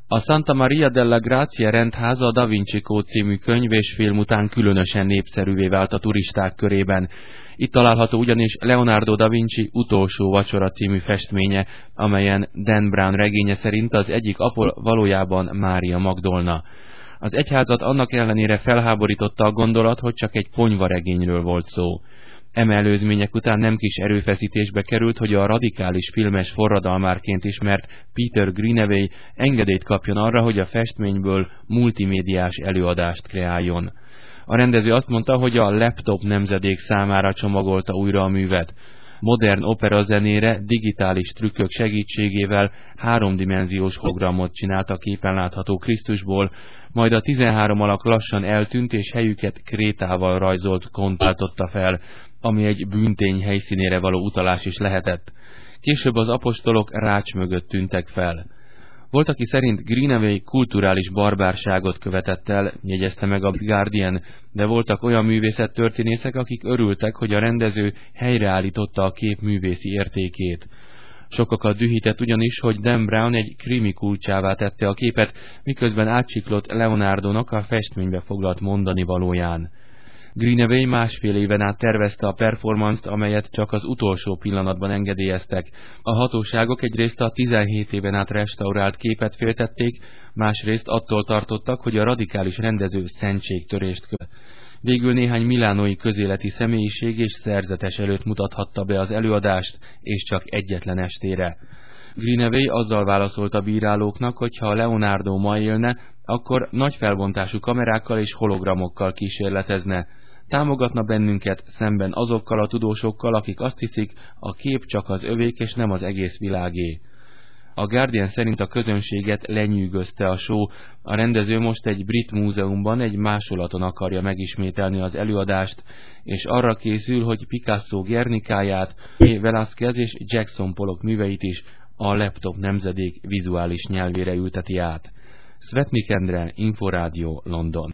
A Santa Maria della Grazia rendháza a Da Vinci Kód című könyv és film után különösen népszerűvé vált a turisták körében. Itt található ugyanis Leonardo da Vinci Utolsó vacsora című festménye, amelyen Dan Brown regénye szerint az egyik apa valójában Mária Magdolna. Az egyházat annak ellenére felháborította a gondolat, hogy csak egy ponyvaregényről volt szó. Eme előzmények után nem kis erőfeszítésbe került, hogy a radikális filmes forradalmárként ismert Peter Greenaway engedélyt kapjon arra, hogy a festményből multimédiás előadást kreáljon. A rendező azt mondta, hogy a laptop nemzedék számára csomagolta újra a művet. Modern operazenére digitális trükkök segítségével háromdimenziós hologramot csinált a képen látható Krisztusból, majd a 13 alak lassan eltűnt és helyüket krétával rajzolt kont váltotta fel, ami egy bűntény helyszínére való utalás is lehetett. Később az apostolok rács mögött tűntek fel. Volt, aki szerint Greenaway kulturális barbárságot követett el, jegyezte meg a Guardian, de voltak olyan művészettörténészek, akik örültek, hogy a rendező helyreállította a kép művészi értékét. Sokakat dühített ugyanis, hogy Dan Brown egy krimi kulcsává tette a képet, miközben átsiklott Leonardónak a festménybe foglalt mondani valóján. Greenaway másfél éven át tervezte a performance-t, amelyet csak az utolsó pillanatban engedélyeztek. A hatóságok egyrészt a 17 éven át restaurált képet féltették, másrészt attól tartottak, hogy a radikális rendező szentségtörést követ. Végül néhány milánói közéleti személyiség és szerzetes előtt mutathatta be az előadást, és csak egyetlen estére. Greenaway azzal válaszolt a bírálóknak, hogy ha Leonardo ma élne, akkor nagy felbontású kamerákkal és hologramokkal kísérletezne. Támogatna bennünket szemben azokkal a tudósokkal, akik azt hiszik, a kép csak az övék és nem az egész világé. A Guardian szerint a közönséget lenyűgözte a show, a rendező most egy brit múzeumban egy másolaton akarja megismételni az előadást, és arra készül, hogy Picasso Guernicáját, Velázquez és Jackson Pollock műveit is a laptop nemzedék vizuális nyelvére ülteti át. Svetnik Endre, Inforádió, London.